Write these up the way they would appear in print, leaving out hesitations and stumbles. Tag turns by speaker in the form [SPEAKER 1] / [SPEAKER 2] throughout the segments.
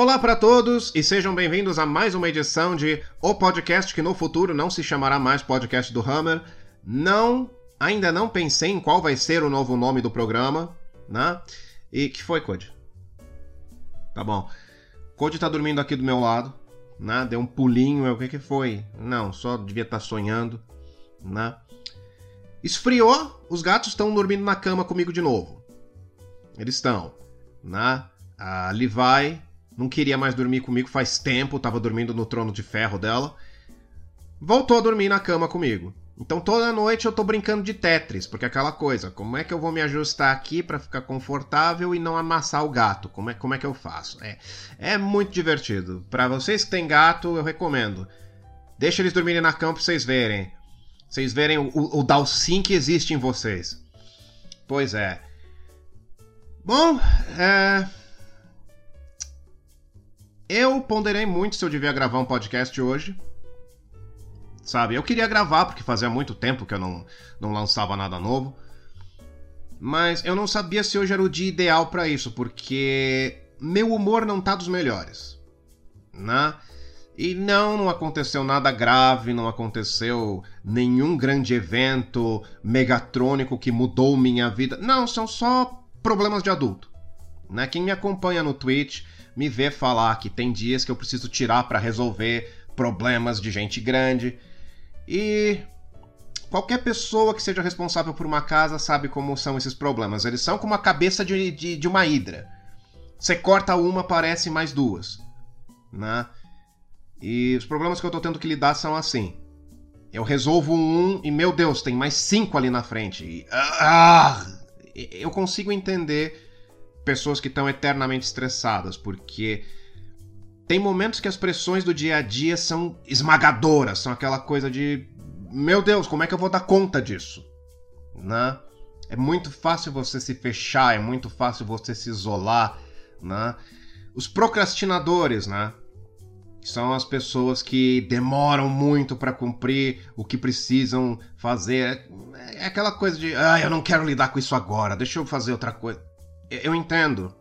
[SPEAKER 1] Olá para todos e sejam bem-vindos a mais uma edição de O Podcast, que no futuro não se chamará mais Podcast do Hammer. Ainda não pensei em qual vai ser o novo nome do programa, né? E que foi, Code? Tá bom. Code tá dormindo aqui do meu lado, né? Deu um pulinho, o que foi? Não, só devia estar sonhando, né? Esfriou, os gatos estão dormindo na cama comigo de novo. Eles estão, né? A Levi não queria mais dormir comigo faz tempo, tava dormindo no trono de ferro dela. Voltou a dormir na cama comigo. Então toda noite eu tô brincando de Tetris, porque é aquela coisa, como é que eu vou me ajustar aqui pra ficar confortável e não amassar o gato? Como é que eu faço? É muito divertido. Pra vocês que têm gato, eu recomendo. Deixa eles dormirem na cama pra vocês verem. Vocês verem o Dalsim que existe em vocês. Pois é. Bom, eu ponderei muito se eu devia gravar um podcast hoje. Sabe, eu queria gravar porque fazia muito tempo que eu não lançava nada novo. Mas eu não sabia se hoje era o dia ideal pra isso, porque meu humor não tá dos melhores, né? E não aconteceu nada grave, não aconteceu nenhum grande evento megatrônico que mudou minha vida. Não, são só problemas de adulto, né? Quem me acompanha no Twitch me vê falar que tem dias que eu preciso tirar pra resolver problemas de gente grande. E qualquer pessoa que seja responsável por uma casa sabe como são esses problemas. Eles são como a cabeça de uma hidra. Você corta uma, aparece mais duas, né? E os problemas que eu tô tendo que lidar são assim. Eu resolvo um e, meu Deus, tem mais 5 ali na frente. Eu consigo entender pessoas que estão eternamente estressadas, porque tem momentos que as pressões do dia a dia são esmagadoras, são aquela coisa de, meu Deus, como é que eu vou dar conta disso? Né? É muito fácil você se fechar, é muito fácil você se isolar, né? Os procrastinadores, né? São as pessoas que demoram muito para cumprir o que precisam fazer. É aquela coisa de, eu não quero lidar com isso agora, deixa eu fazer outra coisa. Eu entendo.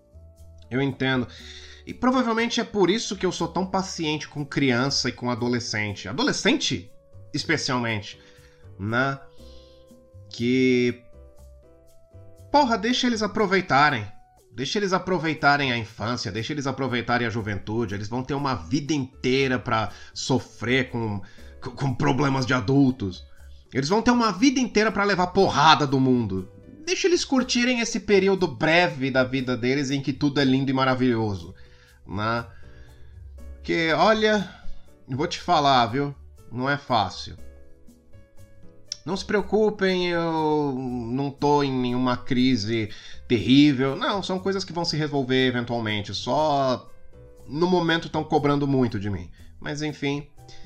[SPEAKER 1] E provavelmente é por isso que eu sou tão paciente com criança e com adolescente. Adolescente, especialmente, né? Que... Porra, deixa eles aproveitarem. Deixa eles aproveitarem a infância, deixa eles aproveitarem a juventude. Eles vão ter uma vida inteira pra sofrer com problemas de adultos. Eles vão ter uma vida inteira pra levar porrada do mundo. Deixa eles curtirem esse período breve da vida deles em que tudo é lindo e maravilhoso, né? Porque, olha, eu vou te falar, viu? Não é fácil. Não se preocupem, eu não tô em nenhuma crise terrível. Não, são coisas que vão se resolver eventualmente. Só no momento estão cobrando muito de mim. Mas enfim,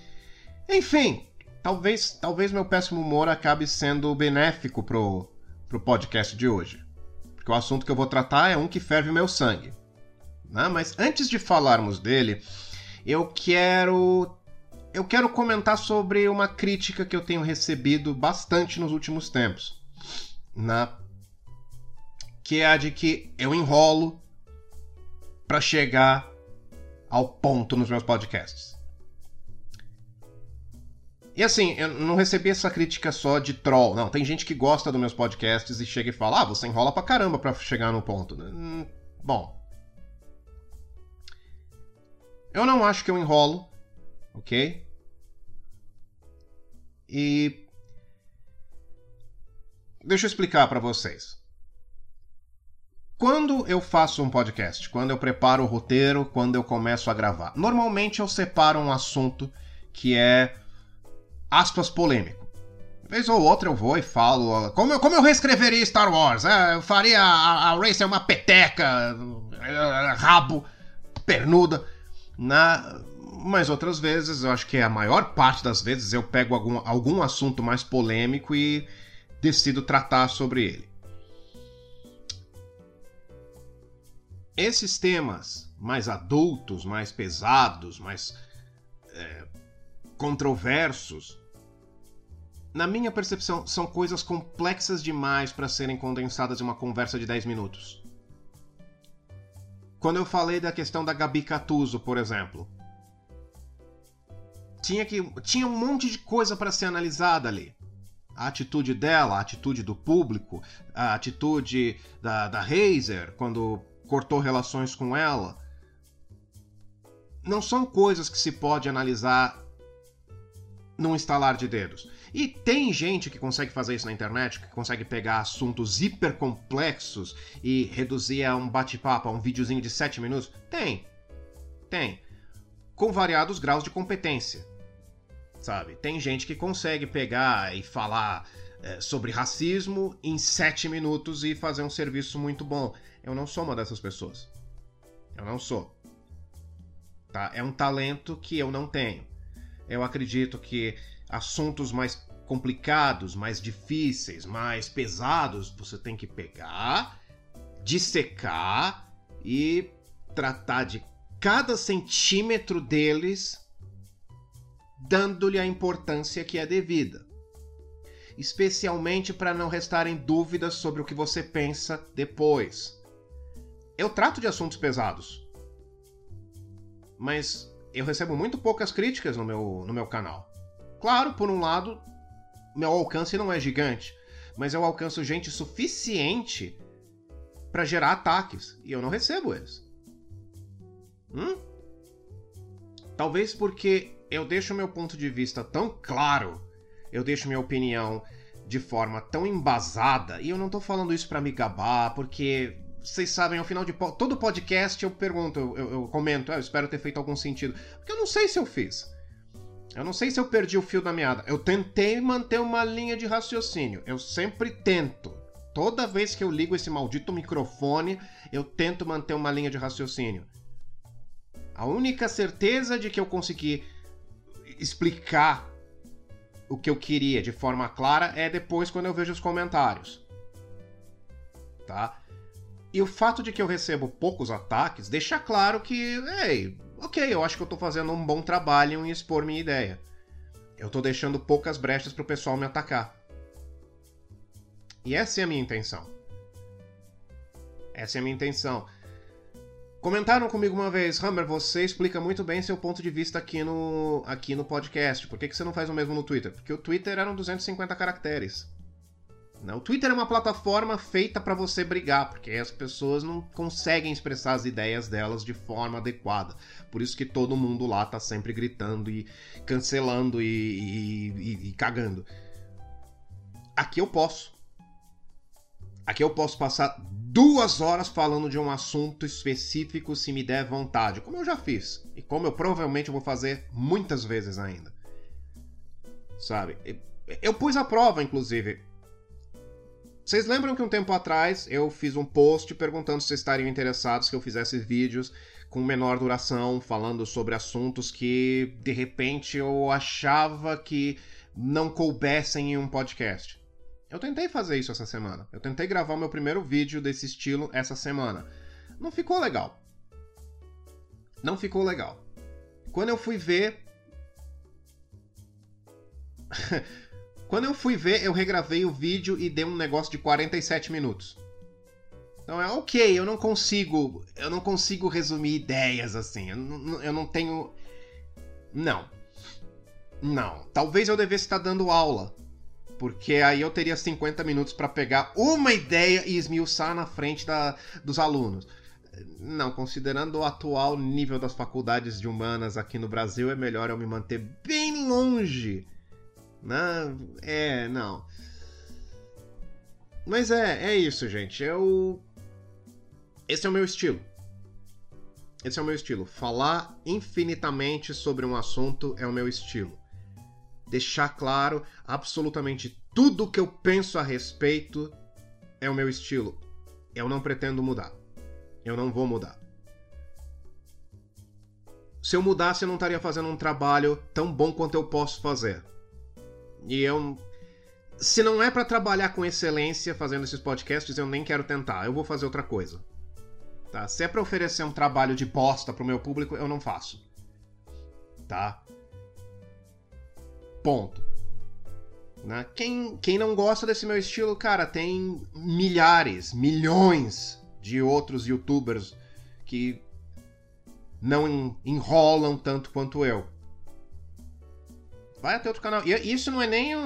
[SPEAKER 1] talvez meu péssimo humor acabe sendo benéfico pro podcast de hoje. Porque o assunto que eu vou tratar é um que ferve meu sangue, né? Mas antes de falarmos dele, eu quero comentar sobre uma crítica que eu tenho recebido bastante nos últimos tempos, né? Que é a de que eu enrolo para chegar ao ponto nos meus podcasts. E assim, eu não recebi essa crítica só de troll. Não, tem gente que gosta dos meus podcasts e chega e fala, você enrola pra caramba pra chegar no ponto. Bom, eu não acho que eu enrolo, ok? E deixa eu explicar pra vocês. Quando eu faço um podcast, quando eu preparo o roteiro, quando eu começo a gravar, normalmente eu separo um assunto que é, aspas, polêmico. De vez ou outra eu vou e falo como eu reescreveria Star Wars. Eu faria a Rey ser uma peteca, rabo, pernuda. Mas outras vezes, eu acho que a maior parte das vezes, eu pego algum assunto mais polêmico e decido tratar sobre ele. Esses temas mais adultos, mais pesados, mais controversos, na minha percepção, são coisas complexas demais para serem condensadas em uma conversa de 10 minutos. Quando eu falei da questão da Gabi Catuzzo, por exemplo, tinha um monte de coisa para ser analisada ali. A atitude dela, a atitude do público, a atitude da Razer quando cortou relações com ela. Não são coisas que se pode analisar num estalar de dedos. E tem gente que consegue fazer isso na internet, que consegue pegar assuntos hiper complexos e reduzir a um bate-papo, a um videozinho de 7 minutos. Tem. Com variados graus de competência. Sabe? Tem gente que consegue pegar e falar sobre racismo em 7 minutos e fazer um serviço muito bom. Eu não sou uma dessas pessoas. Eu não sou. Tá? É um talento que eu não tenho. Eu acredito que assuntos mais complicados, mais difíceis, mais pesados, você tem que pegar, dissecar e tratar de cada centímetro deles, dando-lhe a importância que é devida. Especialmente para não restarem dúvidas sobre o que você pensa depois. Eu trato de assuntos pesados, mas eu recebo muito poucas críticas no meu canal. Claro, por um lado, meu alcance não é gigante, mas eu alcanço gente suficiente para gerar ataques, e eu não recebo eles. Talvez porque eu deixo meu ponto de vista tão claro, eu deixo minha opinião de forma tão embasada, e eu não tô falando isso pra me gabar, porque vocês sabem, ao final de todo podcast eu pergunto, eu comento, eu espero ter feito algum sentido, porque eu não sei se eu fiz. Eu não sei se eu perdi o fio da meada. Eu tentei manter uma linha de raciocínio, eu sempre tento. Toda vez que eu ligo esse maldito microfone, eu tento manter uma linha de raciocínio. A única certeza de que eu consegui explicar o que eu queria de forma clara é depois quando eu vejo os comentários. Tá? E o fato de que eu recebo poucos ataques deixa claro que, ok, eu acho que eu tô fazendo um bom trabalho em expor minha ideia. Eu tô deixando poucas brechas pro pessoal me atacar. E essa é a minha intenção. Essa é a minha intenção. Comentaram comigo uma vez, Hammer, você explica muito bem seu ponto de vista aqui no podcast. Por que você não faz o mesmo no Twitter? Porque o Twitter eram 250 caracteres. O Twitter é uma plataforma feita para você brigar, porque as pessoas não conseguem expressar as ideias delas de forma adequada. Por isso que todo mundo lá tá sempre gritando e cancelando e cagando. Aqui eu posso. Aqui eu posso passar 2 horas falando de um assunto específico se me der vontade, como eu já fiz. E como eu provavelmente vou fazer muitas vezes ainda. Sabe? Eu pus à prova, inclusive. Vocês lembram que um tempo atrás eu fiz um post perguntando se vocês estariam interessados que eu fizesse vídeos com menor duração, falando sobre assuntos que, de repente, eu achava que não coubessem em um podcast. Eu tentei fazer isso essa semana. Eu tentei gravar o meu primeiro vídeo desse estilo essa semana. Não ficou legal. Não ficou legal. Quando eu fui ver... Quando eu fui ver, eu regravei o vídeo e dei um negócio de 47 minutos. Então é ok, eu não consigo resumir ideias assim. Eu não tenho... Não. Talvez eu devesse estar dando aula. Porque aí eu teria 50 minutos para pegar uma ideia e esmiuçar na frente dos alunos. Não, considerando o atual nível das faculdades de humanas aqui no Brasil, é melhor eu me manter bem longe. Não. Mas é isso, gente. Esse é o meu estilo. Esse é o meu estilo. Falar infinitamente sobre um assunto é o meu estilo. Deixar claro absolutamente tudo que eu penso a respeito é o meu estilo. Eu não pretendo mudar. Eu não vou mudar. Se eu mudasse, eu não estaria fazendo um trabalho tão bom quanto eu posso fazer. Se não é pra trabalhar com excelência fazendo esses podcasts, eu nem quero tentar. Eu vou fazer outra coisa. Tá? Se é pra oferecer um trabalho de bosta pro meu público, eu não faço. Tá? Ponto. Né? Quem não gosta desse meu estilo, cara, tem milhões de outros youtubers que não enrolam tanto quanto eu. Vai até outro canal. E isso não é nem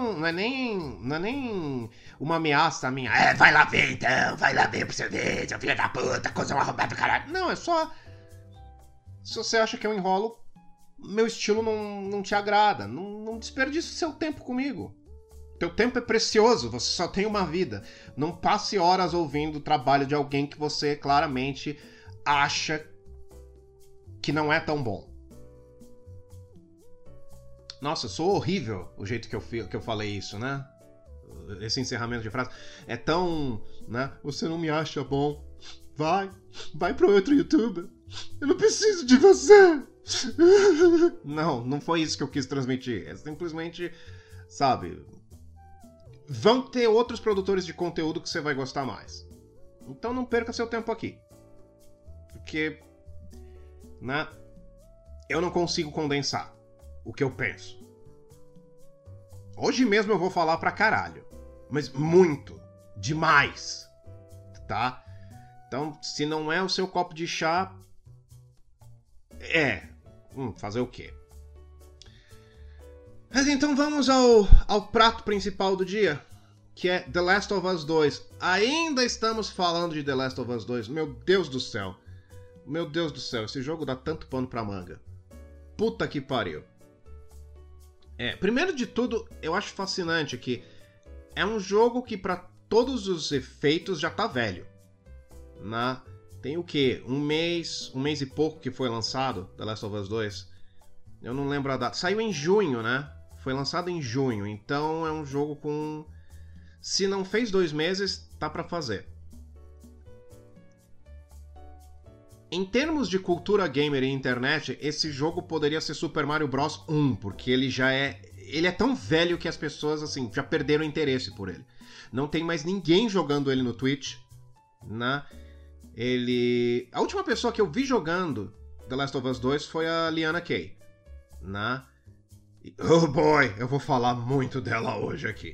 [SPEAKER 1] uma ameaça a minha. Vai lá ver então, vai lá ver pra você ver, seu filho da puta, coisa arrombada do caralho. Não, é só... Se você acha que eu enrolo, meu estilo não te agrada. Não desperdice seu tempo comigo. Teu tempo é precioso, você só tem uma vida. Não passe horas ouvindo o trabalho de alguém que você claramente acha que não é tão bom. Nossa, sou horrível o jeito que eu falei isso, né? Esse encerramento de frase é tão, né? Você não me acha bom? Vai pro outro youtuber. Eu não preciso de você. Não foi isso que eu quis transmitir. É simplesmente, sabe? Vão ter outros produtores de conteúdo que você vai gostar mais. Então não perca seu tempo aqui. Porque, né? Eu não consigo condensar o que eu penso. Hoje mesmo eu vou falar pra caralho. Mas muito. Demais. Tá? Então, se não é o seu copo de chá... fazer o quê? Mas então vamos ao prato principal do dia, que é The Last of Us 2. Ainda estamos falando de The Last of Us 2. Meu Deus do céu. Meu Deus do céu, esse jogo dá tanto pano pra manga. Puta que pariu. Primeiro de tudo, eu acho fascinante que é um jogo que pra todos os efeitos já tá velho. Né? Tem o quê? Um mês e pouco que foi lançado, The Last of Us 2. Eu não lembro a data. Saiu em junho, né? Foi lançado em junho, então é um jogo com... Se não fez 2 meses, tá pra fazer. Em termos de cultura gamer e internet, esse jogo poderia ser Super Mario Bros 1, porque ele é tão velho que as pessoas, assim, já perderam interesse por ele. Não tem mais ninguém jogando ele no Twitch, né? A última pessoa que eu vi jogando The Last of Us 2 foi a Liana Kay, né? Oh boy, eu vou falar muito dela hoje aqui.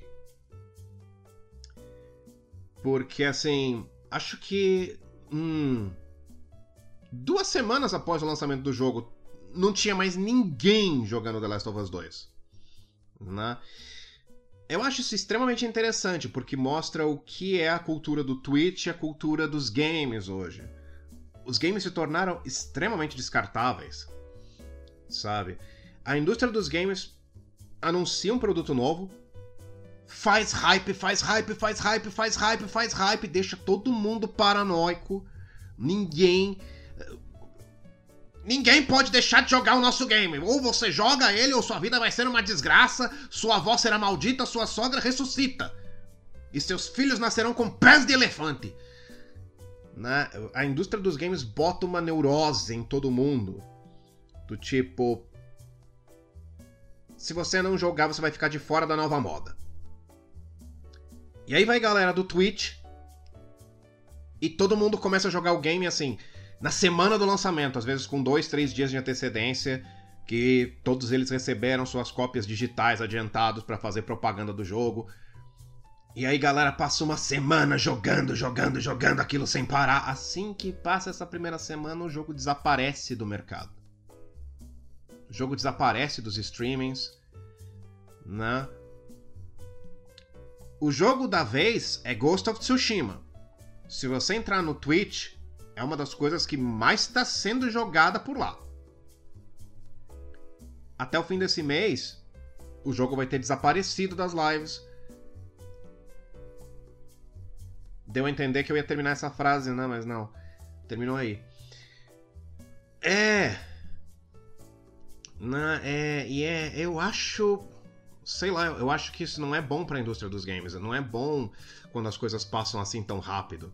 [SPEAKER 1] Porque, assim, acho que... 2 semanas após o lançamento do jogo, não tinha mais ninguém jogando The Last of Us 2. Né? Eu acho isso extremamente interessante, porque mostra o que é a cultura do Twitch e a cultura dos games hoje. Os games se tornaram extremamente descartáveis, sabe? A indústria dos games anuncia um produto novo, faz hype, deixa todo mundo paranoico. Ninguém pode deixar de jogar o nosso game. Ou você joga ele, ou sua vida vai ser uma desgraça, sua avó será maldita, sua sogra ressuscita. E seus filhos nascerão com pés de elefante. Né? A indústria dos games bota uma neurose em todo mundo. Do tipo... Se você não jogar, você vai ficar de fora da nova moda. E aí vai galera do Twitch... E todo mundo começa a jogar o game, assim, na semana do lançamento, às vezes com 2, 3 dias de antecedência, que todos eles receberam suas cópias digitais adiantados pra fazer propaganda do jogo. E aí, galera, passa uma semana jogando aquilo sem parar. Assim que passa essa primeira semana, o jogo desaparece do mercado. O jogo desaparece dos streamings, né? O jogo da vez é Ghost of Tsushima. Se você entrar no Twitch, é uma das coisas que mais está sendo jogada por lá. Até o fim desse mês, o jogo vai ter desaparecido das lives. Deu a entender que eu ia terminar essa frase, né? Mas não. Terminou aí. Eu acho... Sei lá, eu acho que isso não é bom pra indústria dos games. Não é bom quando as coisas passam assim tão rápido.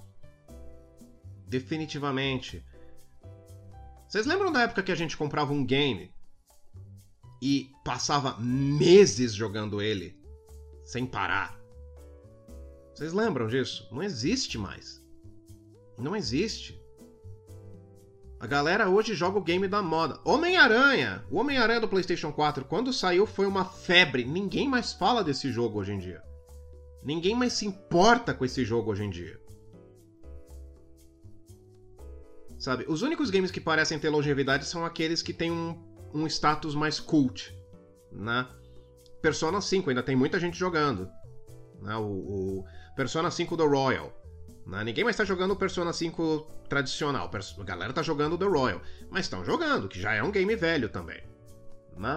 [SPEAKER 1] Definitivamente. Vocês lembram da época que a gente comprava um game e passava meses jogando ele sem parar? Vocês lembram disso? Não existe mais. Não existe. A galera hoje joga o game da moda. Homem-Aranha! O Homem-Aranha do PlayStation 4, quando saiu, foi uma febre. Ninguém mais fala desse jogo hoje em dia. Ninguém mais se importa com esse jogo hoje em dia. Sabe? Os únicos games que parecem ter longevidade são aqueles que têm um status mais cult, né? Persona 5 ainda tem muita gente jogando, né? O Persona 5 The Royal, né? Ninguém mais tá jogando o Persona 5 tradicional, a galera tá jogando o The Royal, mas estão jogando, que já é um game velho também, né?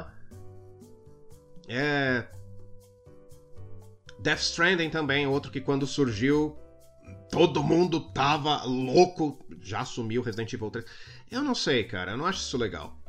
[SPEAKER 1] Death Stranding também, outro que quando surgiu todo mundo tava louco, já assumiu Resident Evil 3. Eu não sei, cara, eu não acho isso legal.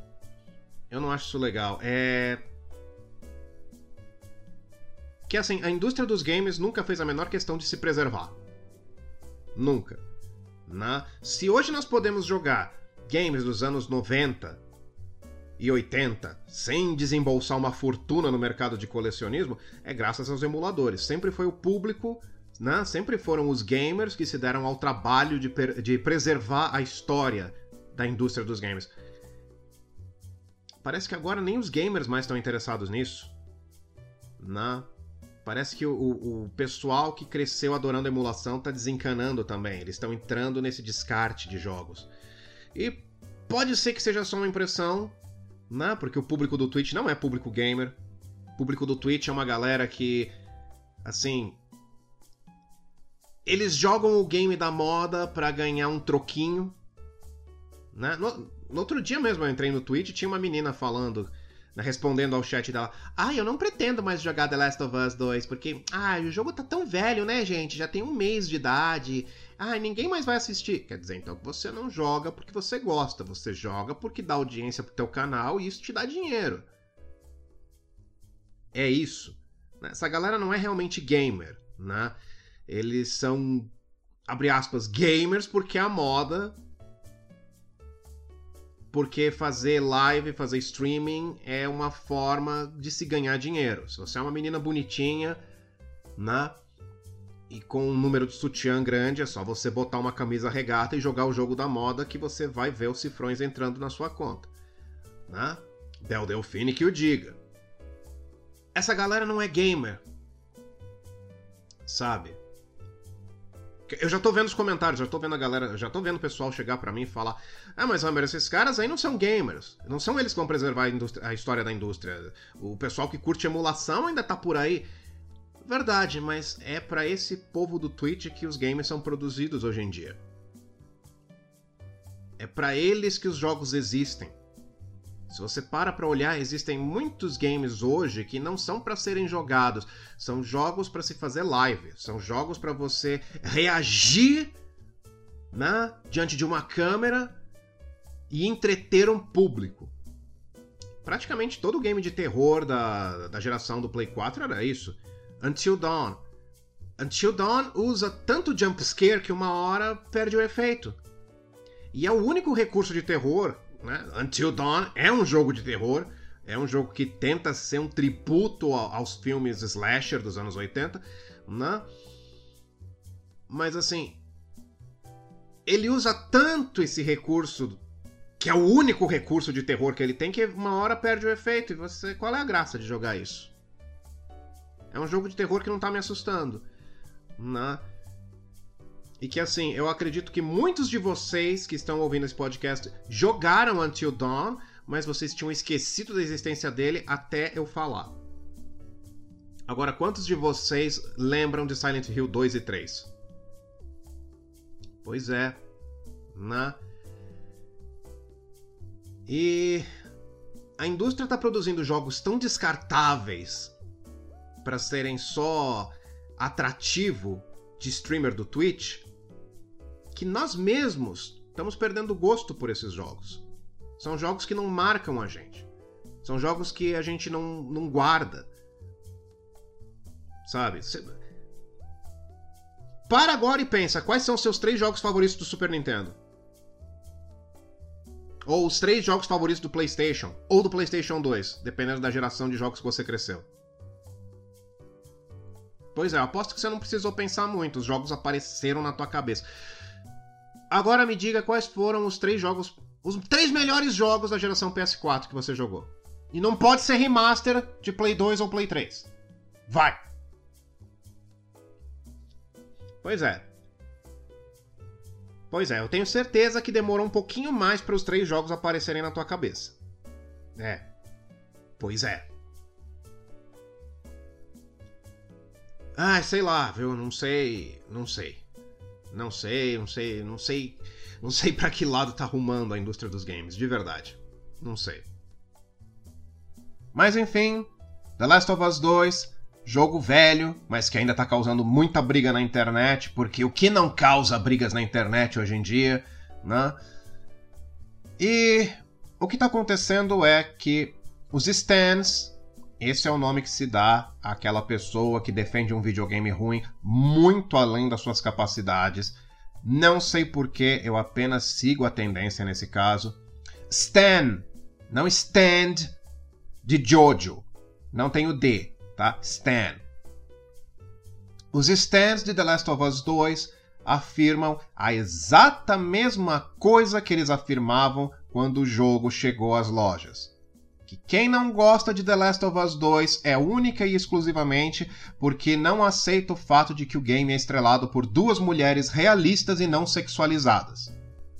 [SPEAKER 1] Que assim, a indústria dos games nunca fez a menor questão de se preservar. Nunca. Né? Se hoje nós podemos jogar games dos anos 90 e 80 sem desembolsar uma fortuna no mercado de colecionismo, é graças aos emuladores. Sempre foi o público, né? Sempre foram os gamers que se deram ao trabalho de preservar a história da indústria dos games. Parece que agora nem os gamers mais estão interessados nisso. Né? Parece que o pessoal que cresceu adorando a emulação tá desencanando também. Eles estão entrando nesse descarte de jogos. E pode ser que seja só uma impressão, né? Porque o público do Twitch não é público gamer. O público do Twitch é uma galera que, assim, eles jogam o game da moda pra ganhar um troquinho, né? No outro dia mesmo eu entrei no Twitch e tinha uma menina falando, né, respondendo ao chat dela: eu não pretendo mais jogar The Last of Us 2, porque o jogo tá tão velho, né, gente? Já tem 1 mês de idade. Ninguém mais vai assistir. Quer dizer, então você não joga porque você gosta, você joga porque dá audiência pro teu canal e isso te dá dinheiro. É isso. Essa galera não é realmente gamer, né? Eles são, abre aspas, gamers porque é a moda. Porque fazer live, fazer streaming é uma forma de se ganhar dinheiro. Se você é uma menina bonitinha, né? E com um número de sutiã grande, é só você botar uma camisa regata e jogar o jogo da moda que você vai ver os cifrões entrando na sua conta. Né? Del Delfine que o diga. Essa galera não é gamer. Sabe? Eu já tô vendo os comentários, já tô vendo a galera, já tô vendo o pessoal chegar pra mim e falar: mas Hammer, esses caras aí não são gamers. Não são eles que vão preservar a história da indústria. O pessoal que curte emulação ainda tá por aí. Verdade, mas é pra esse povo do Twitch que os games são produzidos hoje em dia. É pra eles que os jogos existem. Se você para pra olhar, existem muitos games hoje que não são pra serem jogados. São jogos pra se fazer live. São jogos pra você reagir, né, diante de uma câmera e entreter um público. Praticamente todo game de terror da geração do Play 4 era isso. Until Dawn. Until Dawn usa tanto jump scare que uma hora perde o efeito. E é o único recurso de terror, né? Until Dawn é um jogo de terror, é um jogo que tenta ser um tributo aos filmes slasher dos anos 80, né? Mas assim, ele usa tanto esse recurso, que é o único recurso de terror que ele tem, que uma hora perde o efeito. E você, qual é a graça de jogar isso? É um jogo de terror que não tá me assustando, né? E que assim, eu acredito que muitos de vocês que estão ouvindo esse podcast jogaram Until Dawn, mas vocês tinham esquecido da existência dele até eu falar. Agora, quantos de vocês lembram de Silent Hill 2 e 3? Pois é, né? E a indústria está produzindo jogos tão descartáveis para serem só atrativo de streamer do Twitch, que nós mesmos estamos perdendo gosto por esses jogos. São jogos que não marcam a gente. São jogos que a gente não guarda. Sabe? Para agora e pensa, quais são os seus 3 jogos favoritos do Super Nintendo? Ou os 3 jogos favoritos do PlayStation? Ou do PlayStation 2, dependendo da geração de jogos que você cresceu. Pois é, eu aposto que você não precisou pensar muito, os jogos apareceram na tua cabeça. Agora me diga quais foram os 3 jogos, os 3 melhores jogos da geração PS4 que você jogou. E não pode ser remaster de Play 2 ou Play 3. Vai! Pois é. Pois é, eu tenho certeza que demorou um pouquinho mais para os 3 jogos aparecerem na tua cabeça. É. Pois é. Ah, sei lá, viu? Não sei pra que lado tá arrumando a indústria dos games, de verdade. Não sei. Mas enfim, The Last of Us 2, jogo velho, mas que ainda tá causando muita briga na internet, porque o que não causa brigas na internet hoje em dia, né? E o que tá acontecendo é que os stands, esse é o nome que se dá àquela pessoa que defende um videogame ruim muito além das suas capacidades. Não sei porquê, eu apenas sigo a tendência nesse caso. Stan, não stand de Jojo. Não tem o D, tá? Stan. Os stands de The Last of Us 2 afirmam a exata mesma coisa que eles afirmavam quando o jogo chegou às lojas. Que quem não gosta de The Last of Us 2 é única e exclusivamente porque não aceita o fato de que o game é estrelado por 2 mulheres realistas e não sexualizadas.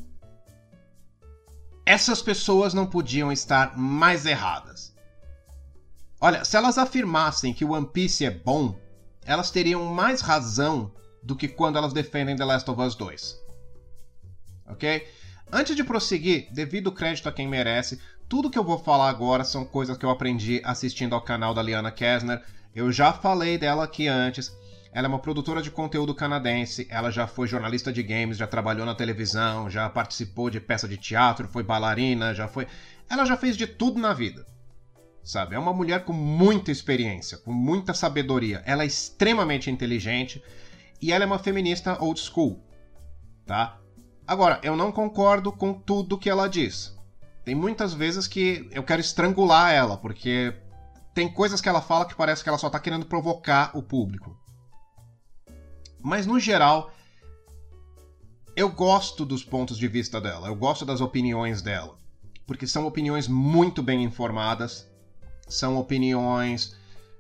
[SPEAKER 1] Essas pessoas não podiam estar mais erradas. Olha, se elas afirmassem que o One Piece é bom, elas teriam mais razão do que quando elas defendem The Last of Us 2. Ok? Antes de prosseguir, devido crédito a quem merece, tudo que eu vou falar agora são coisas que eu aprendi assistindo ao canal da Liana Kessner. Eu já falei dela aqui antes. Ela é uma produtora de conteúdo canadense, ela já foi jornalista de games, já trabalhou na televisão, já participou de peça de teatro, foi bailarina, Ela já fez de tudo na vida. Sabe? É uma mulher com muita experiência, com muita sabedoria. Ela é extremamente inteligente e ela é uma feminista old school. Tá? Agora, eu não concordo com tudo que ela diz. Tem muitas vezes que eu quero estrangular ela, porque tem coisas que ela fala que parece que ela só tá querendo provocar o público. Mas, no geral, eu gosto dos pontos de vista dela, eu gosto das opiniões dela, porque são opiniões muito bem informadas, são opiniões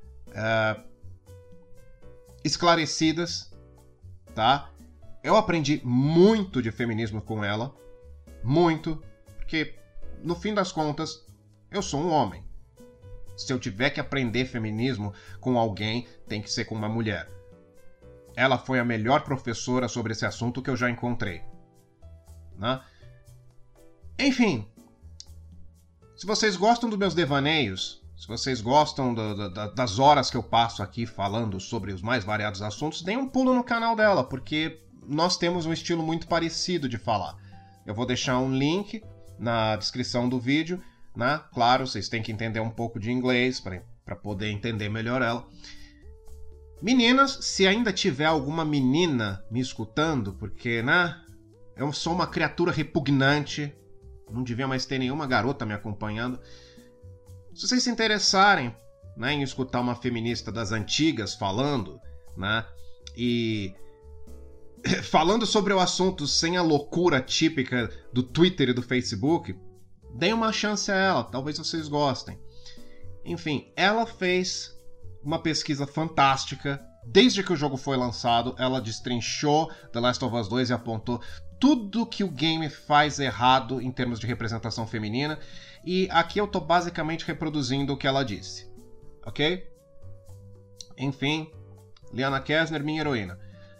[SPEAKER 1] esclarecidas, tá? Eu aprendi muito de feminismo com ela, muito, porque no fim das contas, eu sou um homem. Se eu tiver que aprender feminismo com alguém, tem que ser com uma mulher. Ela foi a melhor professora sobre esse assunto que eu já encontrei. Né? Enfim, se vocês gostam dos meus devaneios, se vocês gostam das horas que eu passo aqui falando sobre os mais variados assuntos, deem um pulo no canal dela, porque nós temos um estilo muito parecido de falar. Eu vou deixar um link na descrição do vídeo, né? Claro, vocês têm que entender um pouco de inglês para poder entender melhor ela. Meninas, se ainda tiver alguma menina me escutando, porque, né? Eu sou uma criatura repugnante, não devia mais ter nenhuma garota me acompanhando. Se vocês se interessarem, né, em escutar uma feminista das antigas falando, né? E falando sobre o assunto sem a loucura típica do Twitter e do Facebook, deem uma chance a ela, talvez vocês gostem. Enfim, ela fez uma pesquisa fantástica. Desde que o jogo foi lançado, ela destrinchou The Last of Us 2 e apontou tudo que o game faz errado em termos de representação feminina. E aqui eu tô basicamente reproduzindo o que ela disse. Ok? Enfim, Liana Kessner, minha heroína.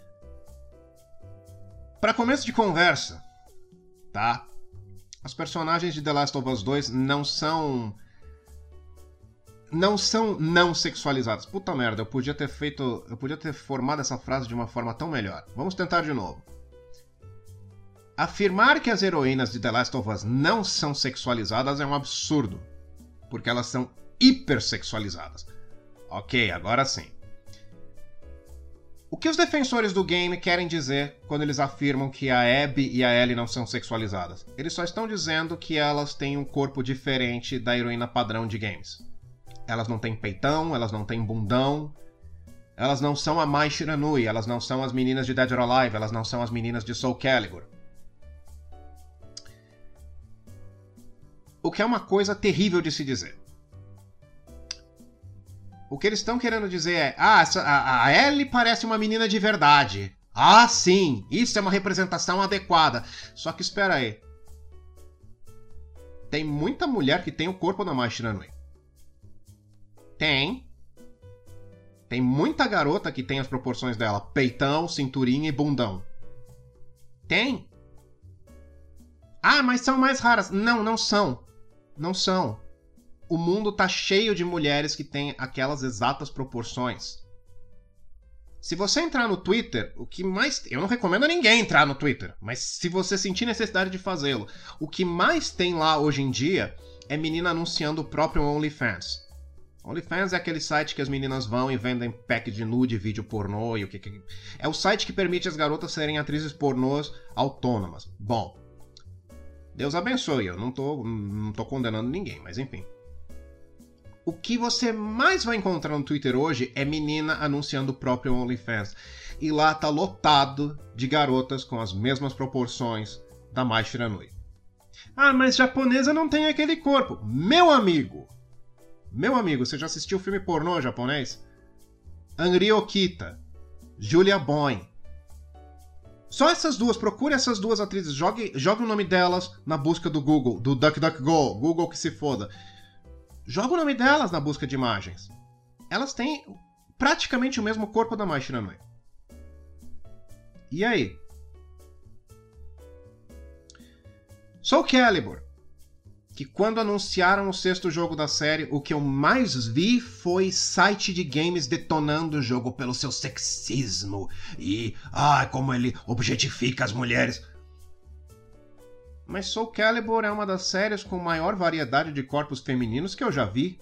[SPEAKER 1] Para começo de conversa, tá? Os personagens de The Last of Us 2 não são não sexualizados. Puta merda, eu podia ter formado essa frase de uma forma tão melhor. Vamos tentar de novo. Afirmar que as heroínas de The Last of Us não são sexualizadas é um absurdo, porque elas são hipersexualizadas. Ok, agora sim. O que os defensores do game querem dizer quando eles afirmam que a Abby e a Ellie não são sexualizadas? Eles só estão dizendo que elas têm um corpo diferente da heroína padrão de games. Elas não têm peitão, elas não têm bundão, elas não são a Mai Shiranui, elas não são as meninas de Dead or Alive, elas não são as meninas de Soul Calibur. O que é uma coisa terrível de se dizer. O que eles estão querendo dizer é: a Ellie parece uma menina de verdade. Ah, sim, isso é uma representação adequada. Só que espera aí. Tem muita mulher que tem o corpo da Mai Shiranui. Tem. Tem muita garota que tem as proporções dela. Peitão, cinturinha e bundão. Tem. Ah, mas são mais raras. Não, não são. Não são. O mundo tá cheio de mulheres que têm aquelas exatas proporções. Se você entrar no Twitter, o que mais... Eu não recomendo a ninguém entrar no Twitter, mas se você sentir necessidade de fazê-lo, o que mais tem lá hoje em dia é menina anunciando o próprio OnlyFans. OnlyFans é aquele site que as meninas vão e vendem pack de nude, vídeo pornô e o que... É o site que permite as garotas serem atrizes pornôs autônomas. Bom, Deus abençoe, eu não tô condenando ninguém, mas enfim. O que você mais vai encontrar no Twitter hoje é menina anunciando o próprio OnlyFans. E lá tá lotado de garotas com as mesmas proporções da Mai Shiranui. Ah, mas japonesa não tem aquele corpo. Meu amigo, você já assistiu o filme pornô japonês? Anri Okita, Julia Boyne. Só essas duas, procure essas duas atrizes, jogue o nome delas na busca do Google, do DuckDuckGo, Google que se foda. Joga o nome delas na busca de imagens. Elas têm praticamente o mesmo corpo da Mai Shiranui. E aí? Soul Calibur, que quando anunciaram o 6º jogo da série, o que eu mais vi foi site de games detonando o jogo pelo seu sexismo e como ele objetifica as mulheres. Mas Soul Calibur é uma das séries com maior variedade de corpos femininos que eu já vi.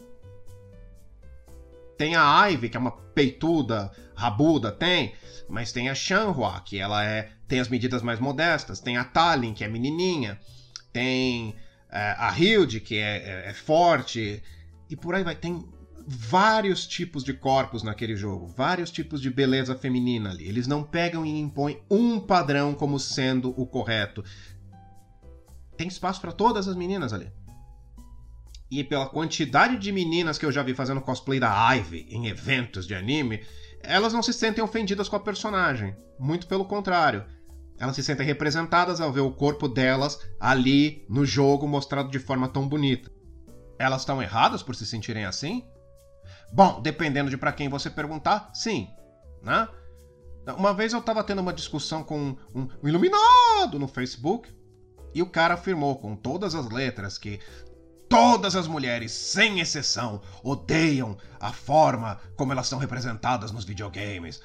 [SPEAKER 1] Tem a Ivy, que é uma peituda, rabuda, tem. Mas tem a Shanhua, que ela tem as medidas mais modestas. Tem a Talin, que é menininha. Tem a Hilde, que é forte. E por aí vai. Tem vários tipos de corpos naquele jogo. Vários tipos de beleza feminina ali. Eles não pegam e impõem um padrão como sendo o correto. Tem espaço para todas as meninas ali. E pela quantidade de meninas que eu já vi fazendo cosplay da Ivy em eventos de anime, elas não se sentem ofendidas com a personagem. Muito pelo contrário. Elas se sentem representadas ao ver o corpo delas ali no jogo mostrado de forma tão bonita. Elas estão erradas por se sentirem assim? Bom, dependendo de para quem você perguntar, sim. Né? Uma vez eu estava tendo uma discussão com um iluminado no Facebook. E o cara afirmou com todas as letras que todas as mulheres, sem exceção, odeiam a forma como elas são representadas nos videogames.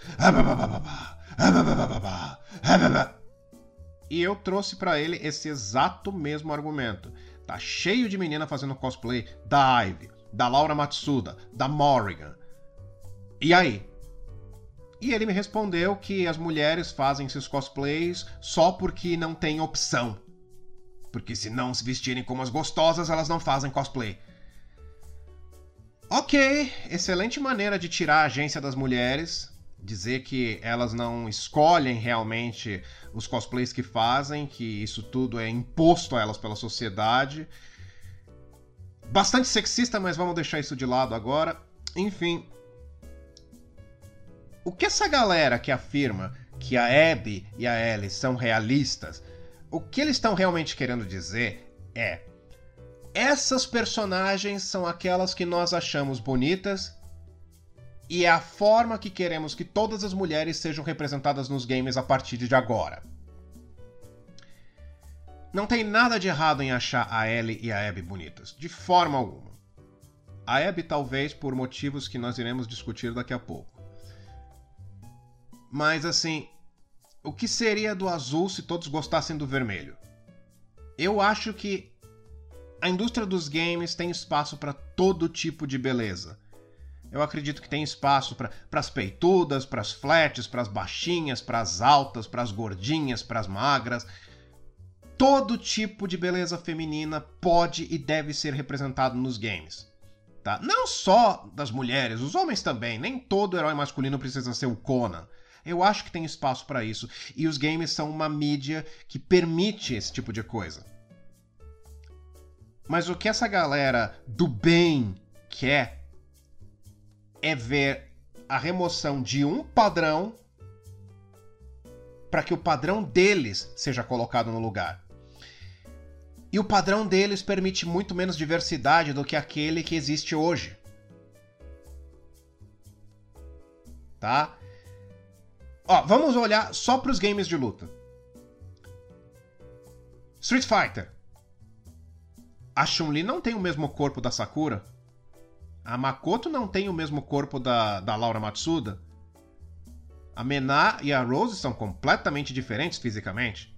[SPEAKER 1] E eu trouxe pra ele esse exato mesmo argumento. Tá cheio de menina fazendo cosplay da Ivy, da Laura Matsuda, da Morrigan. E aí? E ele me respondeu que as mulheres fazem esses cosplays só porque não tem opção. Porque se não se vestirem como as gostosas, elas não fazem cosplay. Ok, excelente maneira de tirar a agência das mulheres, dizer que elas não escolhem realmente os cosplays que fazem, que isso tudo é imposto a elas pela sociedade. Bastante sexista, mas vamos deixar isso de lado agora. Enfim, o que essa galera que afirma que a Abby e a Ellie são realistas, o que eles estão realmente querendo dizer é: essas personagens são aquelas que nós achamos bonitas e é a forma que queremos que todas as mulheres sejam representadas nos games a partir de agora. Não tem nada de errado em achar a Ellie e a Abby bonitas, de forma alguma. A Abby talvez por motivos que nós iremos discutir daqui a pouco. Mas assim, o que seria do azul se todos gostassem do vermelho? Eu acho que a indústria dos games tem espaço para todo tipo de beleza. Eu acredito que tem espaço para as peitudas, para as flats, para as baixinhas, para as altas, para as gordinhas, para as magras. Todo tipo de beleza feminina pode e deve ser representado nos games. Tá? Não só das mulheres, os homens também. Nem todo herói masculino precisa ser o Conan. Eu acho que tem espaço para isso. E os games são uma mídia que permite esse tipo de coisa. Mas o que essa galera do bem quer é ver a remoção de um padrão para que o padrão deles seja colocado no lugar. E o padrão deles permite muito menos diversidade do que aquele que existe hoje. Tá? Ó, vamos olhar só para os games de luta. Street Fighter. A Chun-Li não tem o mesmo corpo da Sakura. A Makoto não tem o mesmo corpo da Laura Matsuda. A Mena e a Rose são completamente diferentes fisicamente.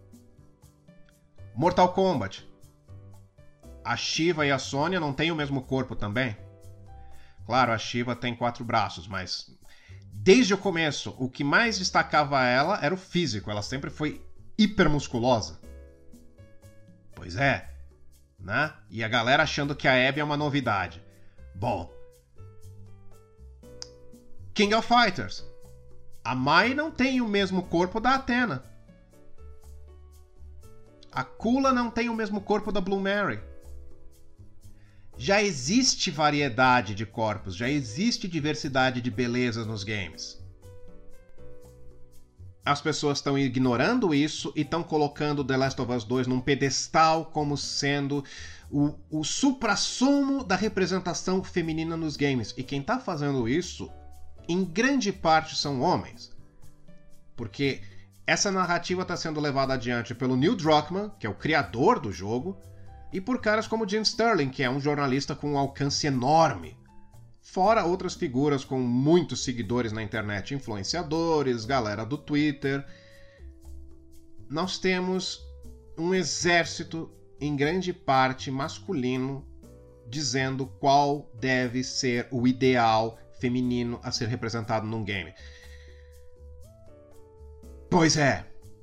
[SPEAKER 1] Mortal Kombat. A Shiva e a Sonya não têm o mesmo corpo também. Claro, a Shiva tem 4 braços, mas desde o começo, o que mais destacava ela era o físico. Ela sempre foi hipermusculosa. Pois é, né? E a galera achando que a Abby é uma novidade. Bom. King of Fighters. A Mai não tem o mesmo corpo da Athena. A Kula não tem o mesmo corpo da Blue Mary. Já existe variedade de corpos, já existe diversidade de belezas nos games. As pessoas estão ignorando isso e estão colocando The Last of Us 2 num pedestal como sendo o suprassumo da representação feminina nos games. E quem está fazendo isso, em grande parte, são homens. Porque essa narrativa está sendo levada adiante pelo Neil Druckmann, que é o criador do jogo, e por caras como Jim Sterling, que é um jornalista com um alcance enorme. Fora outras figuras com muitos seguidores na internet, influenciadores, galera do Twitter. Nós temos um exército, em grande parte masculino, dizendo qual deve ser o ideal feminino a ser representado num game. Pois é.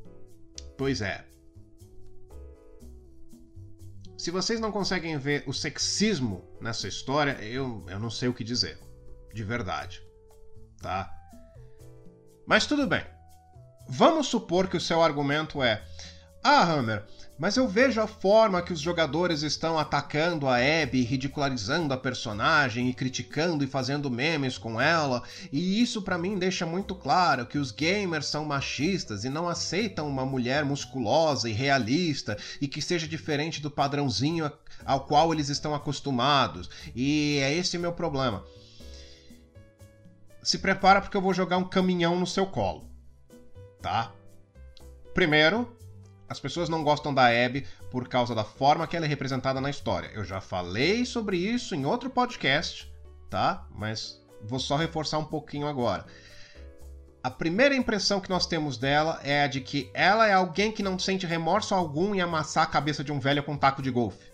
[SPEAKER 1] Se vocês não conseguem ver o sexismo nessa história, eu não sei o que dizer. De verdade. Tá? Mas tudo bem. Vamos supor que o seu argumento é: ah, Hammer, mas eu vejo a forma que os jogadores estão atacando a Abby, ridicularizando a personagem e criticando e fazendo memes com ela, e isso pra mim deixa muito claro que os gamers são machistas e não aceitam uma mulher musculosa e realista e que seja diferente do padrãozinho ao qual eles estão acostumados, e é esse meu problema. Se prepara porque eu vou jogar um caminhão no seu colo, tá? Primeiro, as pessoas não gostam da Abby por causa da forma que ela é representada na história. Eu já falei sobre isso em outro podcast, tá? Mas vou só reforçar um pouquinho agora. A primeira impressão que nós temos dela é a de que ela é alguém que não sente remorso algum em amassar a cabeça de um velho com um taco de golfe.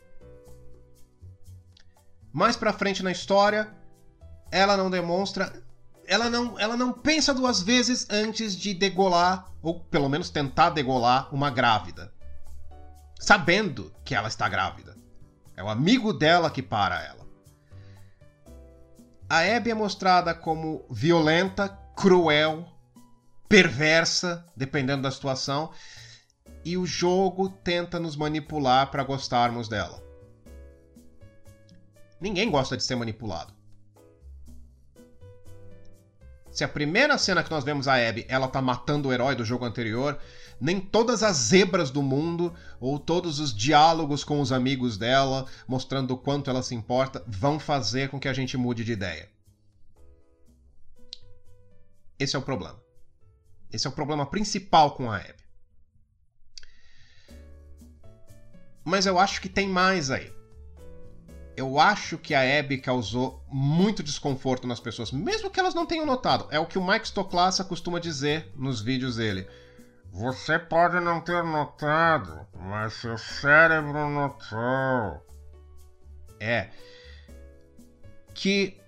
[SPEAKER 1] Mais pra frente na história, ela não demonstra... Ela não pensa 2 vezes antes de degolar, ou pelo menos tentar degolar, uma grávida. Sabendo que ela está grávida. É o amigo dela que para ela. A Abby é mostrada como violenta, cruel, perversa, dependendo da situação, e o jogo tenta nos manipular para gostarmos dela. Ninguém gosta de ser manipulado. Se a primeira cena que nós vemos a Abby, ela tá matando o herói do jogo anterior, nem todas as zebras do mundo, ou todos os diálogos com os amigos dela, mostrando o quanto ela se importa, vão fazer com que a gente mude de ideia. Esse é o problema. Esse é o problema principal com a Abby. Mas eu acho que tem mais aí. Eu acho que a Abby causou muito desconforto nas pessoas, mesmo que elas não tenham notado. É o que o Mike Stoklasa costuma dizer nos vídeos dele. Você pode não ter notado, mas seu cérebro notou. É. Que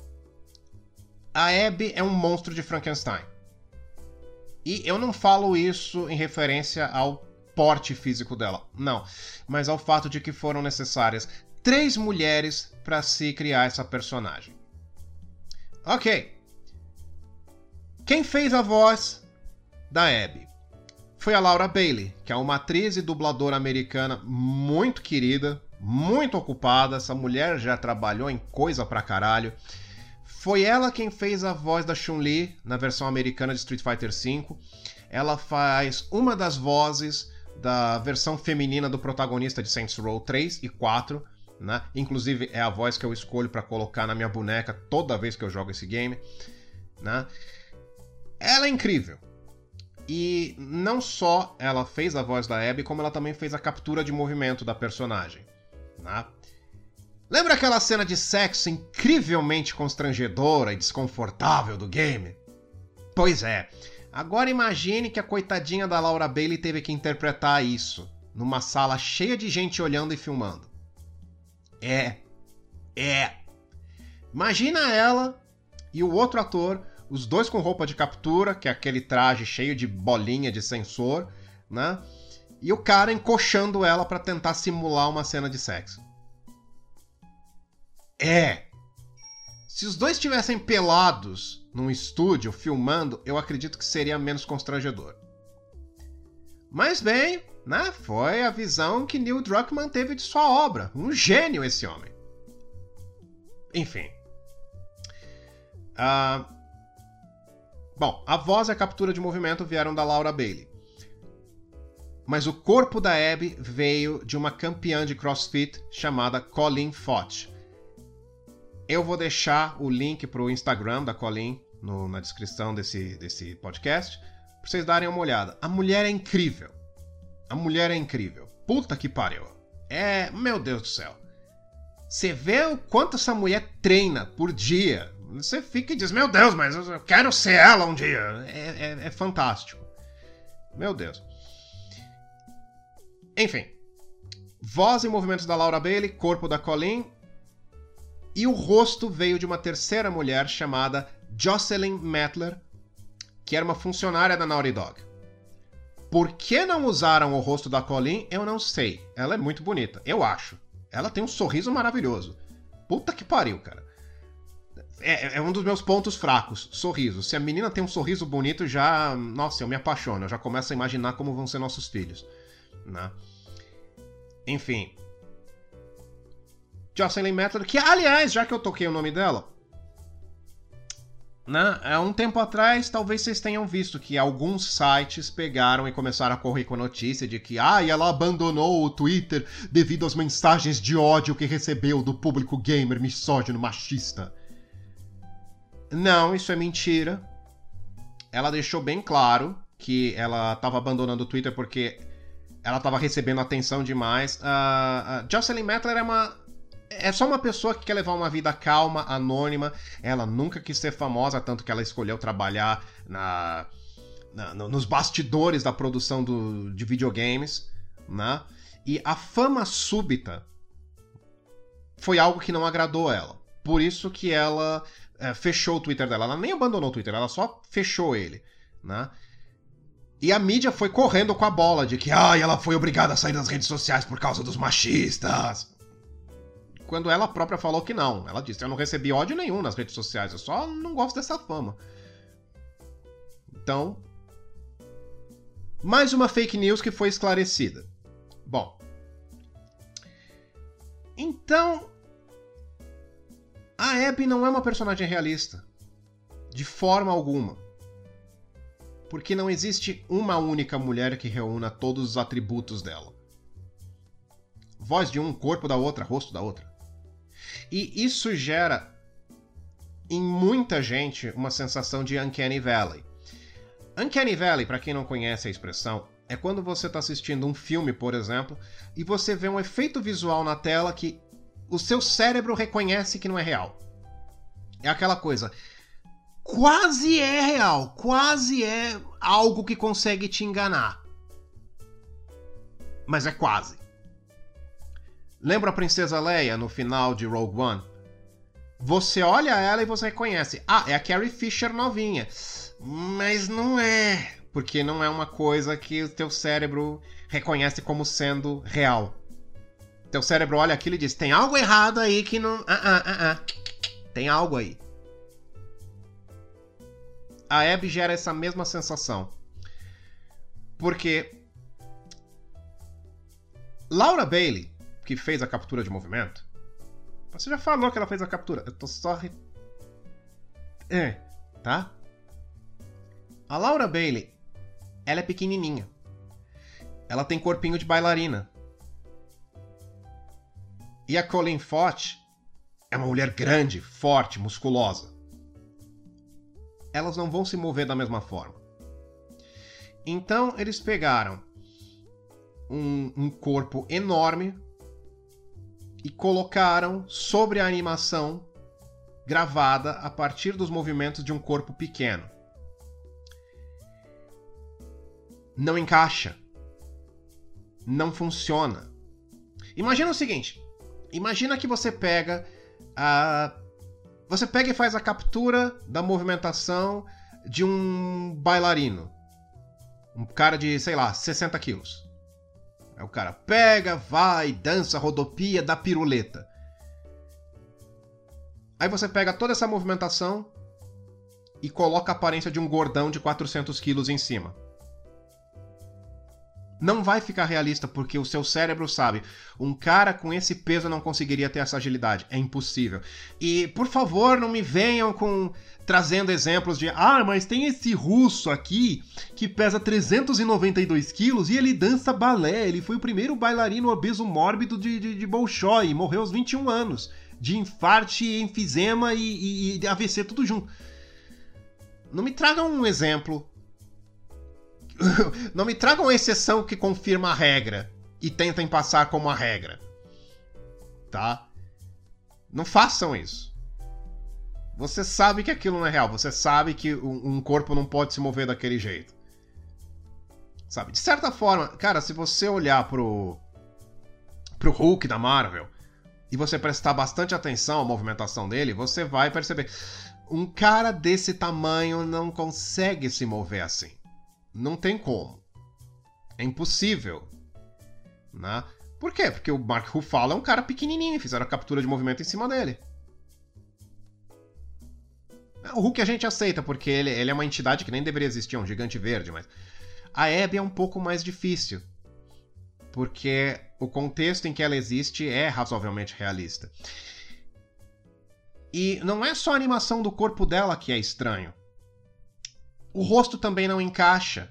[SPEAKER 1] a Abby é um monstro de Frankenstein. E eu não falo isso em referência ao porte físico dela, não. Mas ao fato de que foram necessárias 3 mulheres para se criar essa personagem. Ok. Quem fez a voz da Abby foi a Laura Bailey, que é uma atriz e dubladora americana muito querida, muito ocupada. Essa mulher já trabalhou em coisa pra caralho. Foi ela quem fez a voz da Chun-Li na versão americana de Street Fighter V. ela faz uma das vozes da versão feminina do protagonista de Saints Row 3 e 4, né? Inclusive é a voz que eu escolho para colocar na minha boneca toda vez que eu jogo esse game, né? Ela é incrível. E não só ela fez a voz da Abby, como ela também fez a captura de movimento da personagem, né? Lembra aquela cena de sexo incrivelmente constrangedora e desconfortável do game? Pois é. Agora imagine que a coitadinha da Laura Bailey teve que interpretar isso numa sala cheia de gente olhando e filmando. Imagina ela e o outro ator, os dois com roupa de captura, que é aquele traje cheio de bolinha de sensor, né? E o cara encoxando ela pra tentar simular uma cena de sexo. Se os dois estivessem pelados num estúdio filmando, eu acredito que seria menos constrangedor. Mas bem, né, foi a visão que Neil Druckmann teve de sua obra. Um gênio esse homem. Enfim. Bom, a voz e a captura de movimento vieram da Laura Bailey. Mas o corpo da Abby veio de uma campeã de CrossFit chamada Colleen Foch. Eu vou deixar o link pro Instagram da Colleen na descrição desse podcast, pra vocês darem uma olhada. A mulher é incrível. Puta que pariu. Meu Deus do céu. Você vê o quanto essa mulher treina por dia. Você fica e diz, meu Deus, mas eu quero ser ela um dia. É fantástico. Meu Deus. Enfim. Voz e movimentos da Laura Bailey, corpo da Colleen. E o rosto veio de uma terceira mulher chamada Jocelyn Mettler, que era uma funcionária da Naughty Dog. Por que não usaram o rosto da Colleen, eu não sei. Ela é muito bonita, eu acho. Ela tem um sorriso maravilhoso. Puta que pariu, cara. É um dos meus pontos fracos, sorriso. Se a menina tem um sorriso bonito, já... Nossa, eu me apaixono. Eu já começo a imaginar como vão ser nossos filhos, né? Enfim... Jocelyn Mettler, que aliás, já que eu toquei o nome dela, né, há um tempo atrás, talvez vocês tenham visto que alguns sites pegaram e começaram a correr com a notícia de que ela abandonou o Twitter devido às mensagens de ódio que recebeu do público gamer misógino machista. Não, isso é mentira. Ela deixou bem claro que ela estava abandonando o Twitter porque ela estava recebendo atenção demais. A Jocelyn Mettler é só uma pessoa que quer levar uma vida calma, anônima. Ela nunca quis ser famosa, tanto que ela escolheu trabalhar nos bastidores da produção de videogames, né? E a fama súbita foi algo que não agradou ela. Por isso que ela fechou o Twitter dela. Ela nem abandonou o Twitter, ela só fechou ele, né? E a mídia foi correndo com a bola de que ela foi obrigada a sair das redes sociais por causa dos machistas. Quando ela própria falou que não. Ela disse, eu não recebi ódio nenhum nas redes sociais, eu só não gosto dessa fama. Então, mais uma fake news que foi esclarecida. Bom. Então, a Abby não é uma personagem realista. De forma alguma. Porque não existe uma única mulher que reúna todos os atributos dela. Voz de um, corpo da outra, rosto da outra. E isso gera em muita gente uma sensação de Uncanny Valley. Uncanny Valley, para quem não conhece a expressão, é quando você está assistindo um filme, por exemplo, e você vê um efeito visual na tela que o seu cérebro reconhece que não é real. É aquela coisa, quase é real, quase é algo que consegue te enganar. Mas é quase. Lembra a Princesa Leia no final de Rogue One? Você olha ela e você reconhece. É a Carrie Fisher novinha. Mas não é. Porque não é uma coisa que o teu cérebro reconhece como sendo real. Teu cérebro olha aquilo e diz, tem algo errado aí que não... Tem algo aí. A Abby gera essa mesma sensação. Porque Laura Bailey, que fez a captura de movimento, você já falou que ela fez a captura. Eu tô só... tá? A Laura Bailey ela é pequenininha. Ela tem corpinho de bailarina. E a Colleen Fott é uma mulher grande, forte, musculosa. Elas não vão se mover da mesma forma. Então eles pegaram um corpo enorme e colocaram sobre a animação gravada a partir dos movimentos de um corpo pequeno. Não encaixa. Não funciona. Imagina o seguinte. Imagina que você pega e faz a captura da movimentação de um bailarino. Um cara de, sei lá, 60 quilos. Aí o cara pega, vai, dança, rodopia, dá piruleta. Aí você pega toda essa movimentação e coloca a aparência de um gordão de 400 quilos em cima. Não vai ficar realista porque o seu cérebro sabe, um cara com esse peso não conseguiria ter essa agilidade. É impossível. E, por favor, não me venham trazendo exemplos de mas tem esse russo aqui que pesa 392 quilos e ele dança balé. Ele foi o primeiro bailarino obeso mórbido de Bolshoi e morreu aos 21 anos. De infarte, enfisema e AVC, tudo junto. Não me tragam um exemplo. Não me tragam uma exceção que confirma a regra e tentem passar como a regra. Tá? Não façam isso. Você sabe que aquilo não é real. Você sabe que um corpo não pode se mover daquele jeito. Sabe? De certa forma, cara, se você olhar pro Hulk da Marvel e você prestar bastante atenção à movimentação dele, você vai perceber. Um cara desse tamanho não consegue se mover assim. Não tem como. É impossível. Né? Por quê? Porque o Mark Ruffalo é um cara pequenininho. Fizeram a captura de movimento em cima dele. O Hulk a gente aceita, porque ele é uma entidade que nem deveria existir. É um gigante verde. Mas a Abby é um pouco mais difícil. Porque o contexto em que ela existe é razoavelmente realista. E não é só a animação do corpo dela que é estranho. O rosto também não encaixa.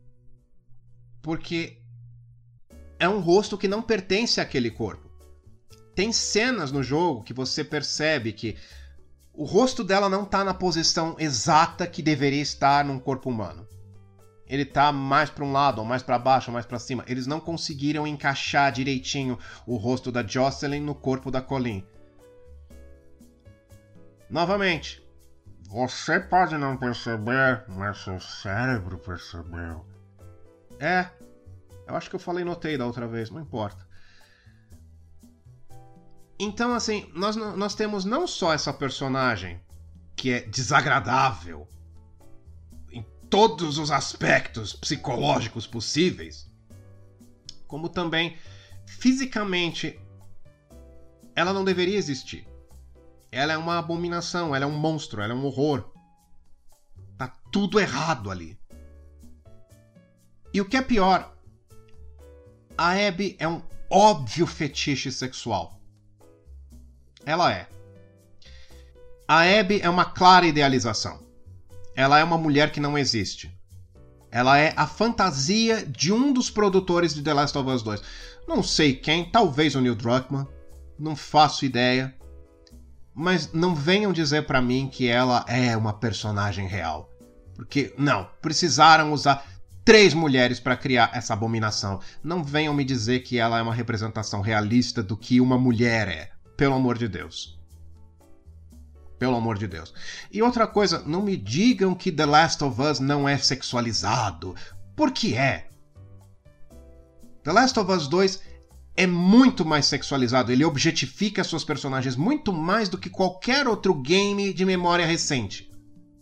[SPEAKER 1] Porque é um rosto que não pertence àquele corpo. Tem cenas no jogo que você percebe que o rosto dela não está na posição exata que deveria estar num corpo humano. Ele está mais para um lado, ou mais para baixo, ou mais para cima. Eles não conseguiram encaixar direitinho o rosto da Jocelyn no corpo da Colleen. Novamente. Você pode não perceber, mas seu cérebro percebeu. Eu acho que eu falei notei da outra vez, não importa. Então, assim, nós temos não só essa personagem que é desagradável em todos os aspectos psicológicos possíveis, como também, fisicamente, ela não deveria existir. Ela é uma abominação, ela é um monstro, ela é um horror. Tá tudo errado ali. E o que é pior, a Abby é um óbvio fetiche sexual. Ela é. A Abby é uma clara idealização. Ela é uma mulher que não existe. Ela é a fantasia de um dos produtores de The Last of Us 2. Não sei quem, talvez o Neil Druckmann. Não faço ideia. Mas não venham dizer pra mim que ela é uma personagem real. Porque, não, precisaram usar 3 mulheres pra criar essa abominação. Não venham me dizer que ela é uma representação realista do que uma mulher é. Pelo amor de Deus. Pelo amor de Deus. E outra coisa, não me digam que The Last of Us não é sexualizado. Porque é. The Last of Us 2 é muito mais sexualizado. Ele objetifica suas personagens muito mais do que qualquer outro game de memória recente.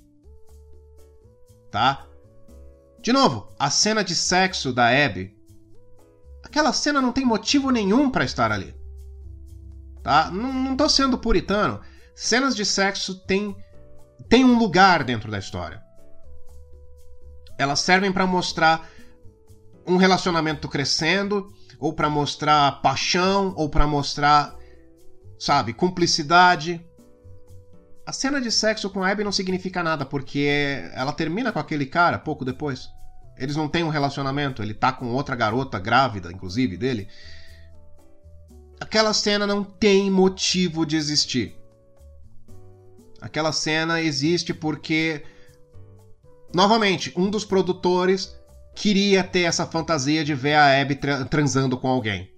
[SPEAKER 1] Tá? De novo, a cena de sexo da Abby. Aquela cena não tem motivo nenhum pra estar ali. Tá? Não tô sendo puritano. Cenas de sexo têm um lugar dentro da história. Elas servem pra mostrar um relacionamento crescendo, ou pra mostrar paixão, ou pra mostrar, sabe, cumplicidade. A cena de sexo com a Abby não significa nada, porque ela termina com aquele cara pouco depois. Eles não têm um relacionamento, ele tá com outra garota grávida, inclusive, dele. Aquela cena não tem motivo de existir. Aquela cena existe porque, novamente, um dos produtores queria ter essa fantasia de ver a Abby transando com alguém.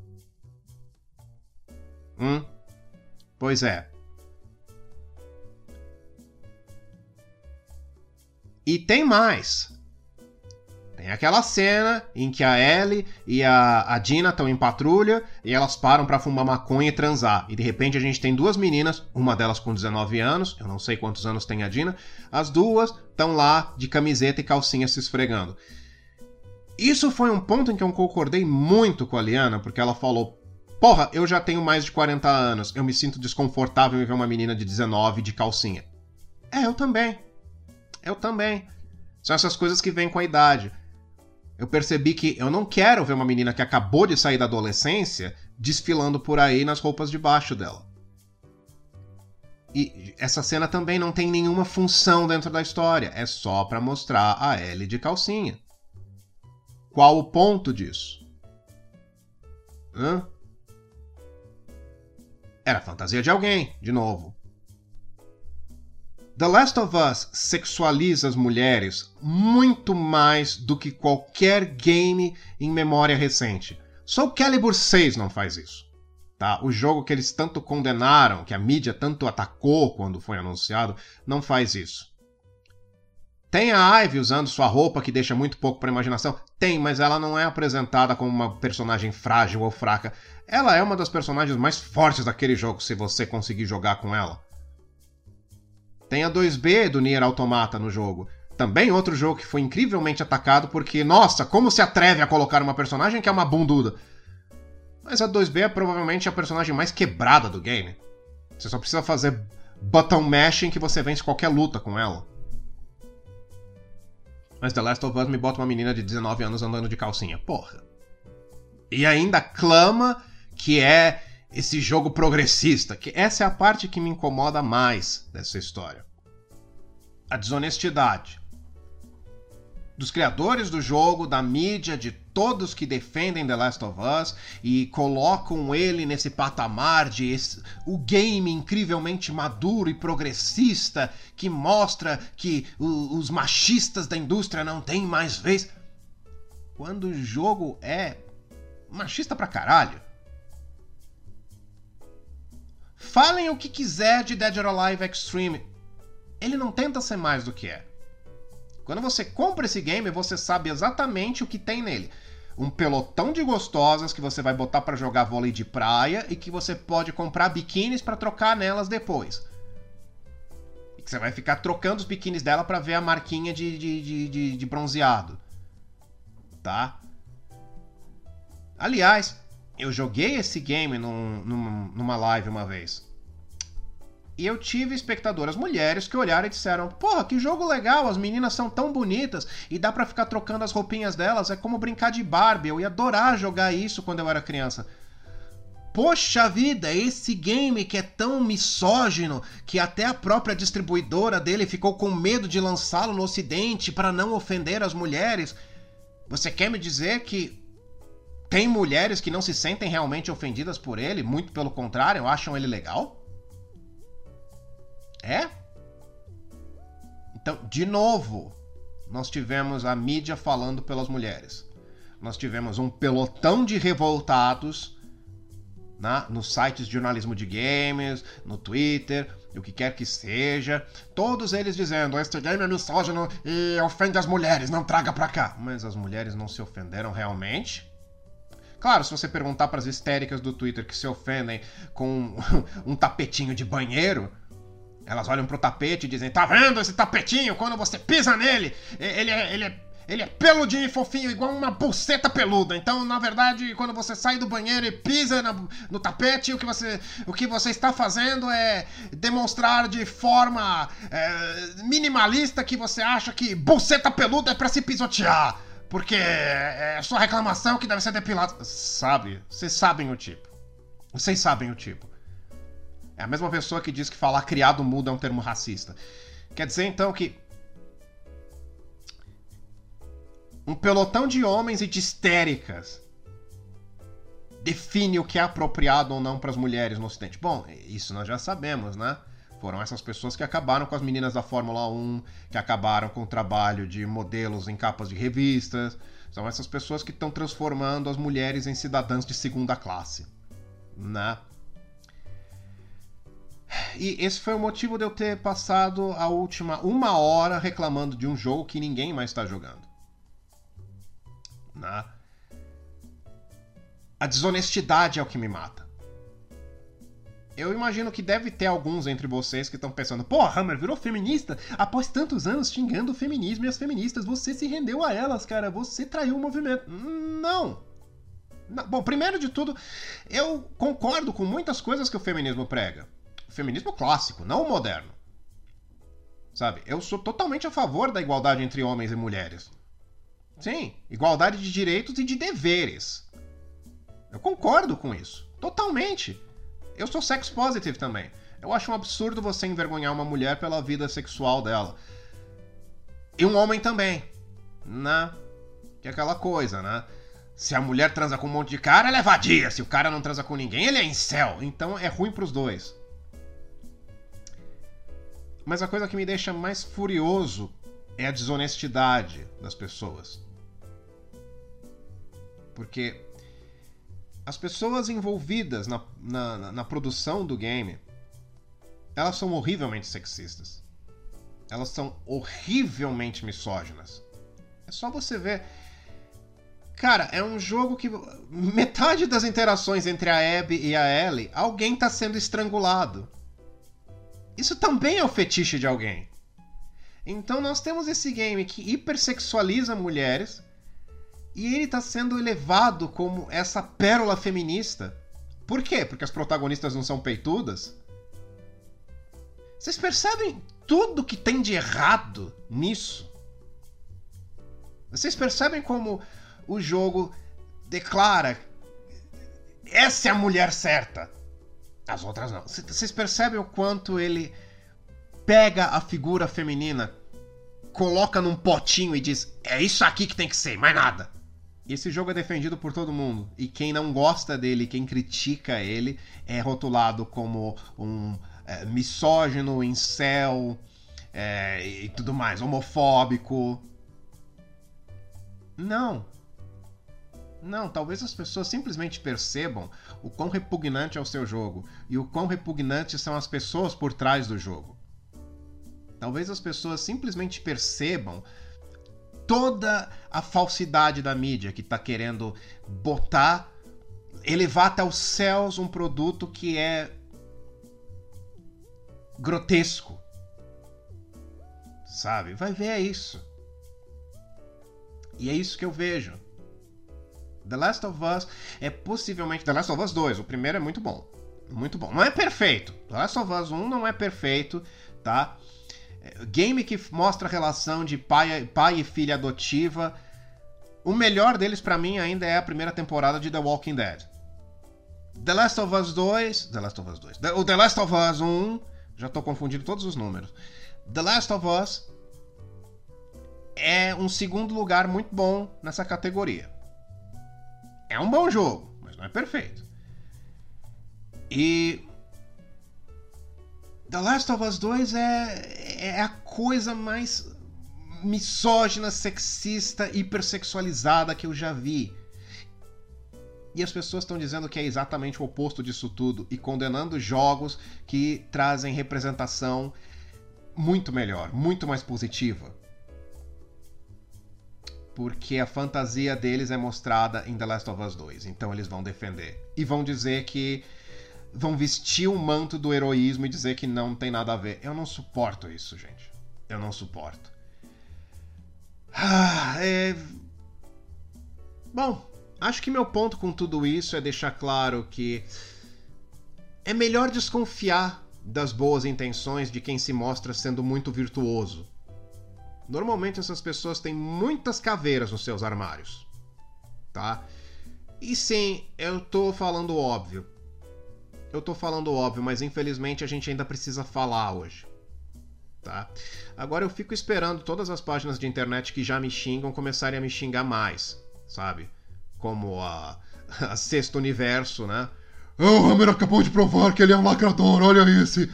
[SPEAKER 1] Pois é. E tem mais. Tem aquela cena em que a Ellie e a Dina estão em patrulha e elas param pra fumar maconha e transar. E de repente a gente tem duas meninas, uma delas com 19 anos, eu não sei quantos anos tem a Dina, as duas estão lá de camiseta e calcinha se esfregando. Isso foi um ponto em que eu concordei muito com a Liana, porque ela falou: porra, eu já tenho mais de 40 anos, eu me sinto desconfortável em ver uma menina de 19 de calcinha. Eu também. Eu também. São essas coisas que vêm com a idade. Eu percebi que eu não quero ver uma menina que acabou de sair da adolescência desfilando por aí nas roupas de baixo dela. E essa cena também não tem nenhuma função dentro da história. É só pra mostrar a Ellie de calcinha. Qual o ponto disso? Era a fantasia de alguém, de novo. The Last of Us sexualiza as mulheres muito mais do que qualquer game em memória recente. Soul Calibur 6 não faz isso. Tá? O jogo que eles tanto condenaram, que a mídia tanto atacou quando foi anunciado, não faz isso. Tem a Ivy usando sua roupa que deixa muito pouco para imaginação? Tem, mas ela não é apresentada como uma personagem frágil ou fraca. Ela é uma das personagens mais fortes daquele jogo se você conseguir jogar com ela. Tem a 2B do Nier Automata no jogo. Também outro jogo que foi incrivelmente atacado porque, nossa, como se atreve a colocar uma personagem que é uma bunduda? Mas a 2B é provavelmente a personagem mais quebrada do game. Você só precisa fazer button mashing que você vence qualquer luta com ela. Mas The Last of Us me bota uma menina de 19 anos andando de calcinha. Porra. E ainda clama que é esse jogo progressista, que essa é a parte que me incomoda mais dessa história. A desonestidade dos criadores do jogo, da mídia, de todos que defendem The Last of Us e colocam ele nesse patamar de o game incrivelmente maduro e progressista que mostra que os machistas da indústria não têm mais vez. Quando o jogo é machista pra caralho. Falem o que quiser de Dead or Alive Extreme. Ele não tenta ser mais do que é. Quando você compra esse game, você sabe exatamente o que tem nele. Um pelotão de gostosas que você vai botar pra jogar vôlei de praia e que você pode comprar biquínis pra trocar nelas depois. E que você vai ficar trocando os biquínis dela pra ver a marquinha de bronzeado. Tá? Aliás, eu joguei esse game numa live uma vez. E eu tive espectadoras mulheres que olharam e disseram: porra, que jogo legal, as meninas são tão bonitas e dá pra ficar trocando as roupinhas delas, é como brincar de Barbie, eu ia adorar jogar isso quando eu era criança. Poxa vida, esse game que é tão misógino que até a própria distribuidora dele ficou com medo de lançá-lo no ocidente para não ofender as mulheres. Você quer me dizer que tem mulheres que não se sentem realmente ofendidas por ele? Muito pelo contrário, acham ele legal? É? Então, de novo, nós tivemos a mídia falando pelas mulheres. Nós tivemos um pelotão de revoltados nos sites de jornalismo de games, no Twitter, o que quer que seja. Todos eles dizendo: este game é misógino e ofende as mulheres, não traga pra cá. Mas as mulheres não se ofenderam realmente? Claro, se você perguntar para as histéricas do Twitter que se ofendem com um tapetinho de banheiro, elas olham pro tapete e dizem: tá vendo esse tapetinho? Quando você pisa nele, ele é peludinho e fofinho, igual uma buceta peluda. Então, na verdade, quando você sai do banheiro e pisa no tapete, o que você está fazendo é demonstrar de forma minimalista que você acha que buceta peluda é pra se pisotear. Porque é sua reclamação que deve ser depilada. Sabe? Vocês sabem o tipo. Vocês sabem o tipo. É a mesma pessoa que diz que falar criado mudo é um termo racista. Quer dizer, então, que um pelotão de homens e de histéricas define o que é apropriado ou não para as mulheres no Ocidente. Bom, isso nós já sabemos, né? Foram essas pessoas que acabaram com as meninas da Fórmula 1, que acabaram com o trabalho de modelos em capas de revistas. São essas pessoas que estão transformando as mulheres em cidadãs de segunda classe, né? E esse foi o motivo de eu ter passado a última 1 hora reclamando de um jogo que ninguém mais está jogando, né? A desonestidade é o que me mata. Eu imagino que deve ter alguns entre vocês que estão pensando: pô, Hammer virou feminista? Após tantos anos xingando o feminismo e as feministas, você se rendeu a elas, cara. Você traiu o movimento. Não. Bom, primeiro de tudo, eu concordo com muitas coisas que o feminismo prega. O feminismo clássico, não o moderno. Sabe? Eu sou totalmente a favor da igualdade entre homens e mulheres. Sim, igualdade de direitos e de deveres. Eu concordo com isso. Totalmente. Eu sou sex positive também. Eu acho um absurdo você envergonhar uma mulher pela vida sexual dela. E um homem também, né? Que é aquela coisa, né? Se a mulher transa com um monte de cara, ela é vadia. Se o cara não transa com ninguém, ele é incel. Então é ruim pros dois. Mas a coisa que me deixa mais furioso é a desonestidade das pessoas. Porque as pessoas envolvidas na produção do game, elas são horrivelmente sexistas. Elas são horrivelmente misóginas. É só você ver. Cara, é um jogo que metade das interações entre a Abby e a Ellie, alguém tá sendo estrangulado. Isso também é o fetiche de alguém. Então nós temos esse game que hipersexualiza mulheres e ele tá sendo elevado como essa pérola feminista. Por quê? Porque as protagonistas não são peitudas? Vocês percebem tudo que tem de errado nisso? Vocês percebem como o jogo declara: essa é a mulher certa, as outras não. Vocês percebem o quanto ele pega a figura feminina, coloca num potinho e diz: é isso aqui que tem que ser, mais nada. E esse jogo é defendido por todo mundo. E quem não gosta dele, quem critica ele, é rotulado como um misógino, incel e tudo mais, homofóbico. Não, talvez as pessoas simplesmente percebam o quão repugnante é o seu jogo e o quão repugnantes são as pessoas por trás do jogo. Talvez as pessoas simplesmente percebam toda a falsidade da mídia que está querendo elevar até os céus um produto que é grotesco. Sabe? Vai ver, é isso. E é isso que eu vejo. The Last of Us é possivelmente... The Last of Us 2, o primeiro é muito bom. Muito bom. Não é perfeito. The Last of Us 1 não é perfeito, tá? Game que mostra a relação de pai e filha adotiva. O melhor deles pra mim ainda é a primeira temporada de The Walking Dead. The Last of Us 2... O The Last of Us 1... Já tô confundindo todos os números. The Last of Us é um segundo lugar muito bom nessa categoria. É um bom jogo, mas não é perfeito. E The Last of Us 2 é a coisa mais misógina, sexista, hipersexualizada que eu já vi. E as pessoas estão dizendo que é exatamente o oposto disso tudo e condenando jogos que trazem representação muito melhor, muito mais positiva. Porque a fantasia deles é mostrada em The Last of Us 2. Então eles vão defender. E vão dizer que... Vão vestir o manto do heroísmo e dizer que não tem nada a ver. Eu não suporto isso, gente. Eu não suporto. Bom, acho que meu ponto com tudo isso é deixar claro que é melhor desconfiar das boas intenções de quem se mostra sendo muito virtuoso. Normalmente essas pessoas têm muitas caveiras nos seus armários, tá? E sim, eu tô falando óbvio. Mas infelizmente a gente ainda precisa falar hoje. tá? Agora eu fico esperando todas as páginas de internet que já me xingam começarem a me xingar mais, sabe? Como a Sexto Universo, né? O Hammer acabou de provar que ele é um lacrador, olha esse.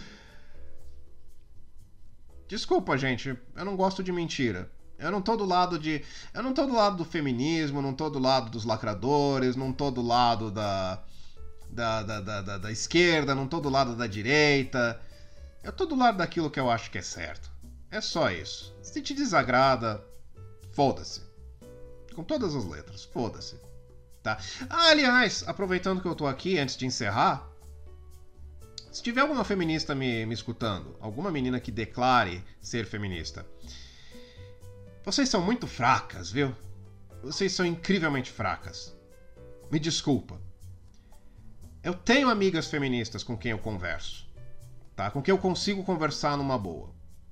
[SPEAKER 1] Desculpa, gente, eu não gosto de mentira. Eu não tô do lado do feminismo, não tô do lado dos lacradores, não tô do lado da esquerda, não tô do lado da direita. Eu tô do lado daquilo que eu acho que é certo. É só isso. Se te desagrada, foda-se. Com todas as letras, foda-se. Tá? Aliás, aproveitando que eu tô aqui, antes de encerrar, se tiver alguma feminista me escutando, alguma menina que declare ser feminista, vocês são muito fracas, viu? Vocês são incrivelmente fracas. Me desculpa. Eu tenho amigas feministas com quem eu converso, tá? Com quem eu consigo conversar numa boa.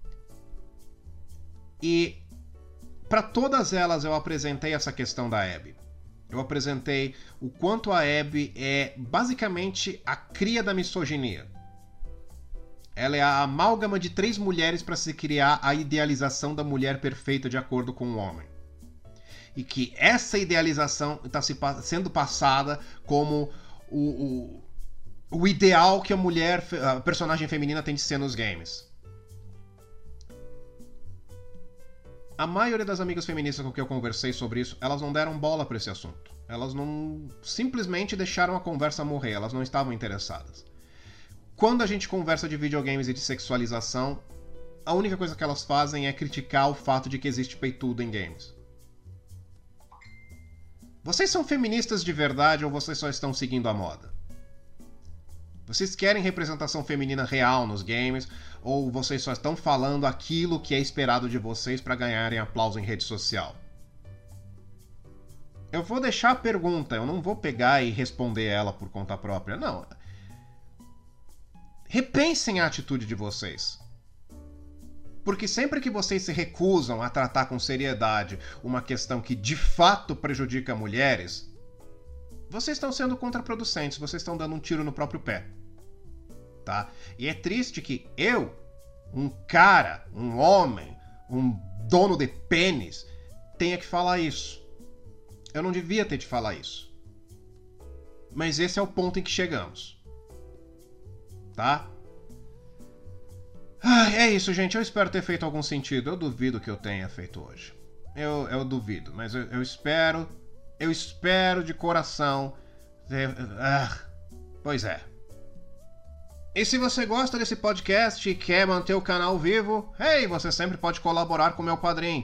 [SPEAKER 1] E para todas elas eu apresentei essa questão da Abby. Eu apresentei o quanto a Abby é basicamente a cria da misoginia. Ela é a amálgama de 3 mulheres para se criar a idealização da mulher perfeita de acordo com o homem. E que essa idealização está sendo passada como o ideal que a personagem feminina tem de ser nos games. A maioria das amigas feministas com quem eu conversei sobre isso, elas não deram bola para esse assunto. Elas não simplesmente deixaram a conversa morrer, elas não estavam interessadas. Quando a gente conversa de videogames e de sexualização, a única coisa que elas fazem é criticar o fato de que existe peitudo em games. Vocês são feministas de verdade ou vocês só estão seguindo a moda? Vocês querem representação feminina real nos games ou vocês só estão falando aquilo que é esperado de vocês para ganharem aplauso em rede social? Eu vou deixar a pergunta, eu não vou pegar e responder ela por conta própria, não. Repensem a atitude de vocês. Porque sempre que vocês se recusam a tratar com seriedade uma questão que de fato prejudica mulheres, vocês estão sendo contraproducentes, vocês estão dando um tiro no próprio pé. Tá? E é triste que eu, um cara, um homem, um dono de pênis, tenha que falar isso. Eu não devia ter de falar isso. Mas esse é o ponto em que chegamos. Tá? É isso, gente. Eu espero ter feito algum sentido. Eu duvido que eu tenha feito hoje. Eu duvido, mas eu espero de coração. Pois é. E se você gosta desse podcast e quer manter o canal vivo, você sempre pode colaborar com o meu padrinho.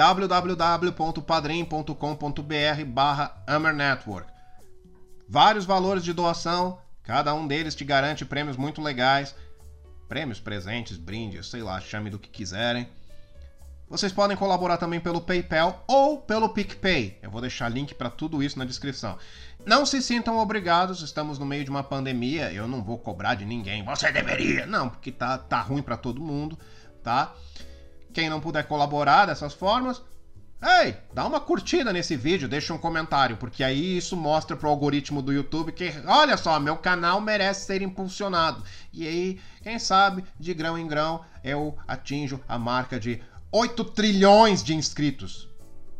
[SPEAKER 1] www.padrim.com.br/HammerNetwork. Vários valores de doação, cada um deles te garante prêmios muito legais. Prêmios, presentes, brindes, sei lá, chame do que quiserem. Vocês podem colaborar também pelo PayPal ou pelo PicPay. Eu vou deixar link para tudo isso na descrição. Não se sintam obrigados, estamos no meio de uma pandemia, eu não vou cobrar de ninguém. Você deveria! Não, porque tá ruim para todo mundo, tá? Quem não puder colaborar dessas formas, dá uma curtida nesse vídeo, deixa um comentário, porque aí isso mostra pro algoritmo do YouTube que, olha só, meu canal merece ser impulsionado. E aí, quem sabe, de grão em grão, eu atinjo a marca de 8 trilhões de inscritos.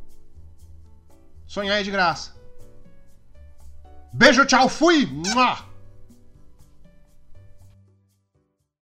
[SPEAKER 1] Sonhar é de graça. Beijo, tchau, fui! Mua!